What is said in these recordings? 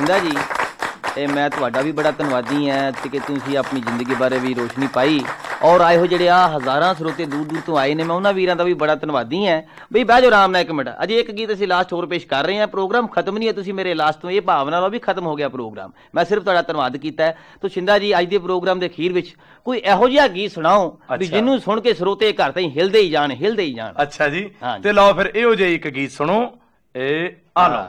शिंदा जी ਤੇ ਮੈਂ ਤੁਹਾਡਾ ਵੀ ਬੜਾ ਧੰਨਵਾਦੀ ਹਾਂ ਕਿ ਤੁਸੀਂ ਆਪਣੀ ਜ਼ਿੰਦਗੀ ਬਾਰੇ ਵੀ ਰੋਸ਼ਨੀ ਪਾਈ ਔਰ ਆਏ ਹੋ ਜਿਹੜੇ ਆ ਹਜ਼ਾਰਾਂ ਸਰੋਤੇ ਦੂਰ ਦੂਰ ਤੋਂ ਆਏ ਨੇ ਮੈਂ ਉਹਨਾਂ ਵੀਰਾਂ ਦਾ ਵੀ ਬੜਾ ਧੰਨਵਾਦੀ ਹਾਂ ਬਈ ਬਹਿ ਜਾਓ ਆਰਾਮ ਨਾਲ 1 ਮਿੰਟ ਅਜੇ ਇੱਕ ਗੀਤ ਅਸੀਂ ਲਾਸਟ ਹੋਰ ਪੇਸ਼ ਕਰ ਰਹੇ ਹਾਂ ਪ੍ਰੋਗਰਾਮ ਖਤਮ ਨਹੀਂ ਹੈ ਤੁਸੀਂ ਮੇਰੇ ਲਾਸਟ ਤੋਂ ਇਹ ਭਾਵਨਾ ਲਓ ਵੀ ਖਤਮ ਹੋ ਗਿਆ ਪ੍ਰੋਗਰਾਮ ਮੈਂ ਸਿਰਫ ਤੁਹਾਡਾ ਧੰਨਵਾਦ ਕੀਤਾ ਹੈ ਤੋ ਸ਼ਿੰਦਾ ਜੀ ਅੱਜ ਦੇ ਪ੍ਰੋਗਰਾਮ ਦੇ ਅਖੀਰ ਵਿੱਚ ਕੋਈ ਇਹੋ ਜਿਹਾ ਗੀਤ ਸੁਣਾਓ ਵੀ ਜਿਹਨੂੰ ਸੁਣ ਕੇ ਸਰੋਤੇ ਘਰ ਤਾਈਂ ਹਿਲਦੇ ਹੀ ਜਾਣ ਅੱਛਾ ਜੀ ਤੇ ਲਓ ਫਿਰ ਇਹੋ ਜਿਹਾ ਇੱਕ ਗੀਤ ਸੁਣੋ ਇਹ ਆ ਲਓ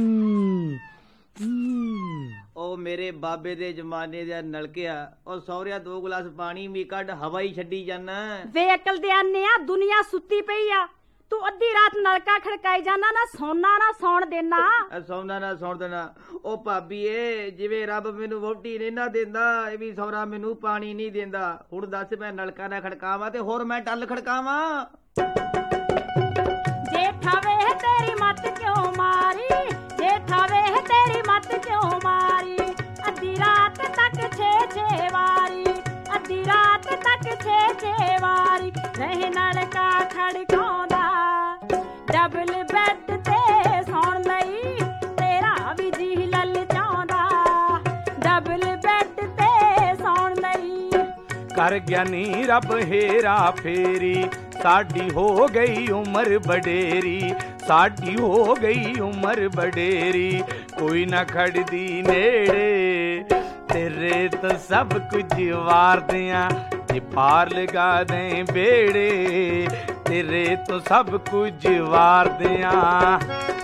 ਉਹ ਮੇਰੇ ਬਾਬੇ ਦੇ ਜ਼ਮਾਨੇ ਦਾ ਨਲਕਿਆ ਉਹ ਸੌਰਿਆ 2 ਗਲਾਸ ਪਾਣੀ ਵੀ ਕੱਢ ਹਵਾ ਹੀ ਛੱਡੀ ਜਾਣਾ ਵੇ ਅਕਲ ਦੇ ਆਨਿਆ ਦੁਨੀਆ ਸੁੱਤੀ ਪਈ ਆ ਤੂੰ ਅੱਧੀ ਰਾਤ ਨਲਕਾ ਖੜਕਾਈ ਜਾਣਾ ਨਾ ਸੌਣਾ ਨਾ ਸੌਣ ਦੇਣਾ ਸੌਣਾ ਨਾ ਸੌਣ ਦੇਣਾ ਉਹ ਭਾਬੀਏ ਜਿਵੇਂ ਰੱਬ ਮੈਨੂੰ ਵਹੁਟੀ ਨਹੀਂ ਨਾ ਦਿੰਦਾ ਇਹ ਵੀ ਸੌਰਾ ਮੈਨੂੰ ਪਾਣੀ ਨਹੀਂ ਦਿੰਦਾ ਹੁਣ ਦੱਸ ਮੈਂ ਨਲਕਾ ਨਾ ਖੜਕਾਵਾਂ ਤੇ ਹੋਰ ਮੈਂ ਟੱਲ ਖੜਕਾਵਾਂ ਜੇਠਾ ਵੇ ਤੇਰੀ ਮੱਤ ਕਿਉਂ ਮਾਰੀ ਜੇਠਾ ਵੇ ਤੇਰੀ ਮੱਤ ਕਿਉਂ ਮਾਰੀ ਅੱਧੀ ਰਾਤ ਤੱਕ 6 ਵਾਰੀ ਅੱਧੀ ਰਾਤ ਤੱਕ 6 ਵਾਰੀ ਰਹੇ ਨਲਕਾ ਖੜਕਾਉਂਦਾ ਡਬਲ ਬੈੱਡ ਤੇ ਸੌਣ ਲਈ ਤੇਰਾ ਵੀ ਜੀ ਲਲਚਾਉਂਦਾ ਡਬਲ ਬੈੱਡ ਤੇ ਸੌਣ ਲਈ ਕਰ ਗਿਆਨੀ ਰੱਬ ਹੇਰਾ ਫੇਰੀ ਸਾਡੀ ਹੋ ਗਈ ਉਮਰ ਬਡੇਰੀ ਸਾਡੀ ਹੋ ਗਈ ਉਮਰ ਬਡੇਰੀ ਕੋਈ ਨਾ ਖੜਦੀ ਨੇੜੇ ਤੇਰੇ ਤੋਂ ਸਭ ਕੁਝ ਵਾਰਦਿਆਂ ਜੇ ਪਾਰ ਲਗਾ ਦੇ ਬੇੜੇ ਤੇਰੇ ਤੋਂ ਸਭ ਕੁਝ ਵਾਰਦਿਆਂ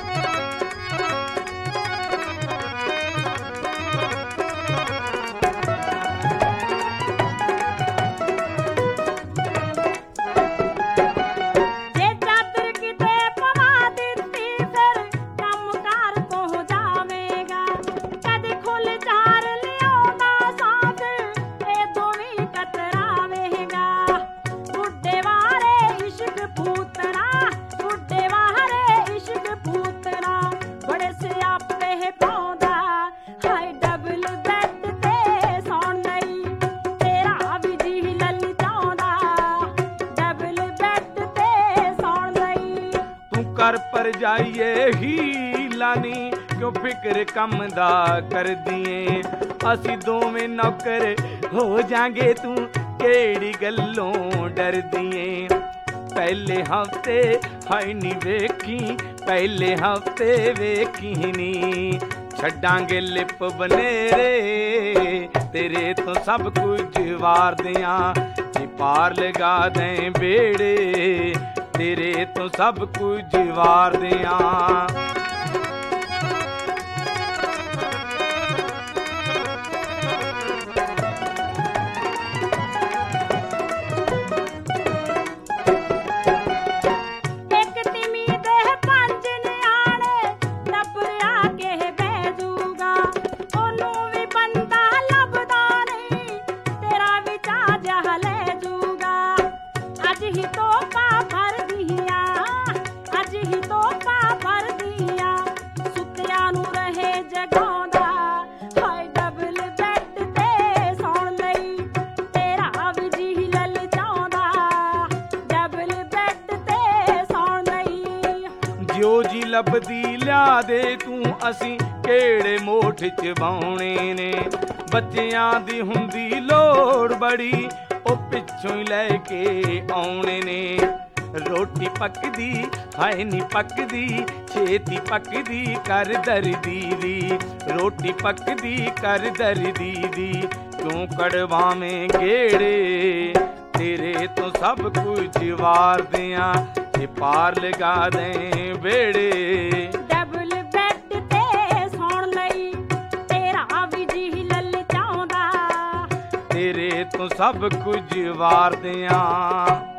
ਪਰ ਜਾਈਏ ਹੀਲਾ ਨੀ ਕਿਉਂ ਫਿਕਰ ਕੰਮ ਦਾ ਕਰਦੀਏ ਅਸੀਂ ਦੋਵੇਂ ਨੌਕਰ ਹੋ ਜਾਾਂਗੇ ਤੂੰ ਕਿਹੜੀ ਗੱਲੋਂ ਡਰਦੀਏ ਪਹਿਲੇ ਹਫ਼ਤੇ ਹਾਈ ਨੀ ਵੇਖੀ ਪਹਿਲੇ ਹਫ਼ਤੇ ਵੇਖੀ ਨੀ ਛੱਡਾਂਗੇ ਲਿਪ ਬਨੇਰੇ ਤੇਰੇ ਤੋਂ ਸਭ ਕੁਝ ਵਾਰਦਿਆਂ ਜੇ ਪਾਰ ਲਗਾ ਦੇ ਬੇੜੇ ਤੇਰੇ ਤੋਂ ਸਭ ਕੁਝ ਵਾਰਦਿਆਂ ਲੱਭਦੀ ਲਿਆ ਦੇ ਤੂੰ ਅਸੀਂ ਕਿਹੜੇ ਮੋਠ ਚ ਬਾਉਣੇ ਨੇ ਬੱਚਿਆਂ ਦੀ ਹੁੰਦੀ ਲੋੜ ਬੜੀ ਉਹ ਪਿੱਛੋਂ ਹੀ ਲੈ ਕੇ ਆਉਣੇ ਨੇ ਰੋਟੀ ਪੱਕਦੀ ਹਾਏ ਨੀ ਪੱਕਦੀ ਛੇਤੀ ਪੱਕਦੀ ਕਰ ਦਰਦੀ ਦੀ ਰੋਟੀ ਪੱਕਦੀ ਕਰ ਦਰਦੀ ਦੀ ਕਿਉਂ ਕੜਵਾਵੇਂ ਗੇੜੇ ਤੇਰੇ ਤੋਂ ਸਭ ਕੁਝ ਵਾਰਦਿਆਂ ਜੇ ਪਾਰ ਲਗਾ ਦੇ ਬੇੜੇ ਡਬਲ ਬੈੱਡ ਤੇ ਸੌਣ ਲਈ ਤੇਰਾ ਵੀ ਜੀ ਲਲਚਾਉਂਦਾ ਤੇਰੇ ਤੋਂ ਸਭ ਕੁਝ ਵਾਰਦਿਆਂ